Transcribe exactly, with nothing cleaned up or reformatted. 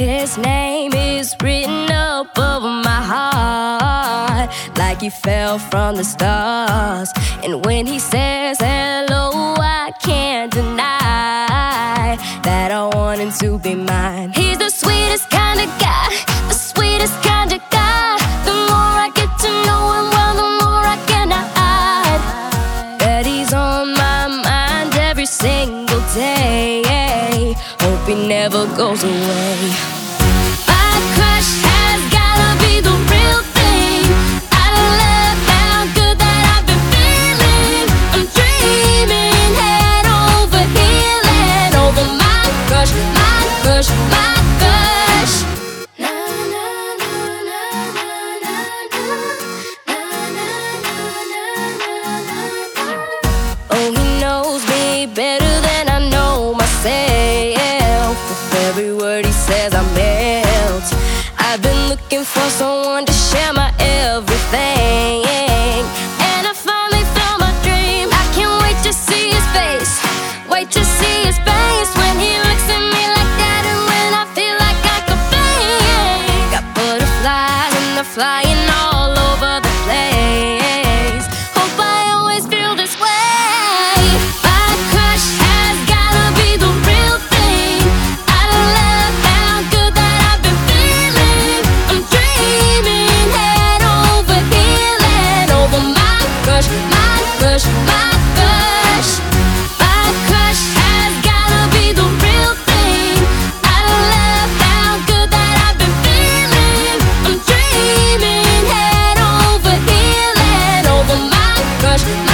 His name is written up over my heart, like he fell from the stars. And when he says hello, I can't deny that I want him to be mine. He's the sweetest kind of guy, the sweetest kind of guy. The more I get to know him, well, the more I cannot hide that he's on my mind every single day. Hope he never goes away. My crush has gotta be the real thing. I love how good that I've been feeling. I'm dreaming head over heels over my crush, my crush, my crush. Na na na na na na na na na na. Oh, he knows me better than I know myself. With every word he says, I melt. I've been looking for someone to share my everything, and I finally found my dream. I can't wait to see his face, wait to see his face when he looks at me like that, and when I feel like I could fly. Got butterflies and they're flying all over the place. Hope I always feel this way. My crush has gotta be the real thing. I love how good that I've been feeling. I'm dreaming head over heels over my crush, my crush, my crush. My crush has gotta be the real thing. I love how good that I've been feeling. I'm dreaming head over heels over my crush.